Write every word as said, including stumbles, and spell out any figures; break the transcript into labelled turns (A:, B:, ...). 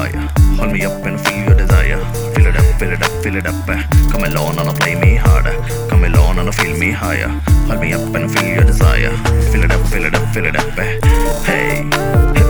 A: higher. Hold me up and feel your desire. Fill it up, fill it up, fill it up. Come along and play me harder. Come along and feel me higher. Hold me up and feel your desire. Fill it up, fill it up, fill it up. Hey, hey.